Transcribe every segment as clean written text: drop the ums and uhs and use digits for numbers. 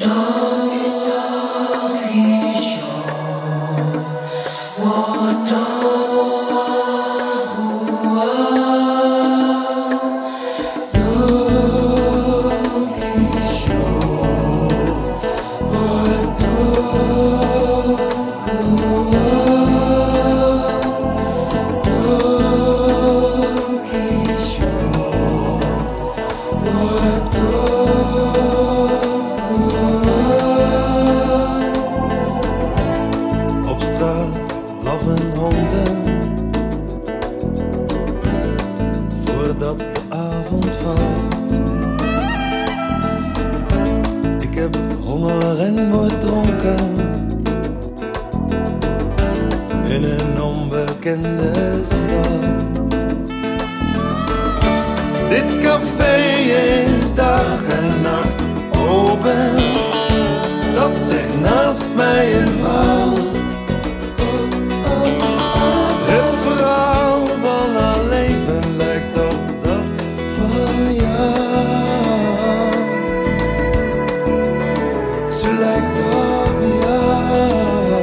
Op straat blaffen honden voordat de avond valt. Ik heb honger en word dronken in een onbekende stad. Dit café is dag en nacht open, dat zegt naast mij een vrouw. Het verhaal van haar leven lijkt op dat van jou. Ze lijkt op jou.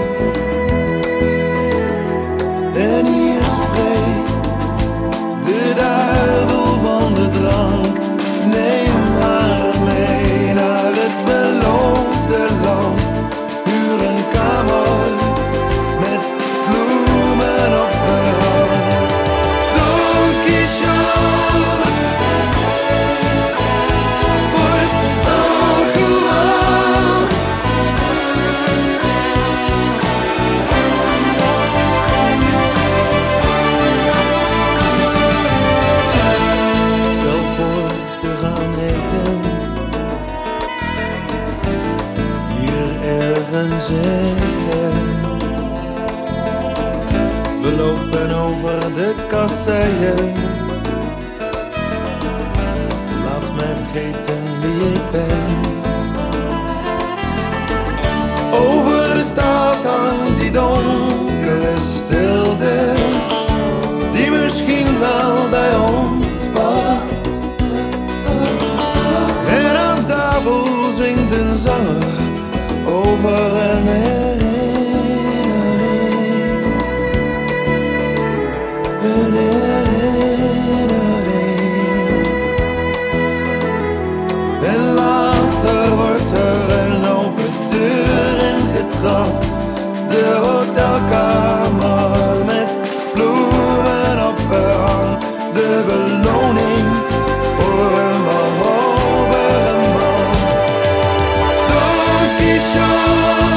En hier spreekt de duivel van de drank. Neem haar mee naar het beloofde land. Huur een kamer met bloemen op behang. Don Quixote wordt Don Juan. Stel voor te gaan eten hier ergens in Gent. We lopen over de kasseien. Laat mij vergeten wie ik ben. Over de stad hangt die donkere stilte, die misschien wel bij ons past. En aan tafel zingt een zanger over een herinnering. Een herinnering. En later wordt er een open deur ingetrapt. De hotelkamer met bloemen op behang. De beloning voor een wanhopige man. Don Quixote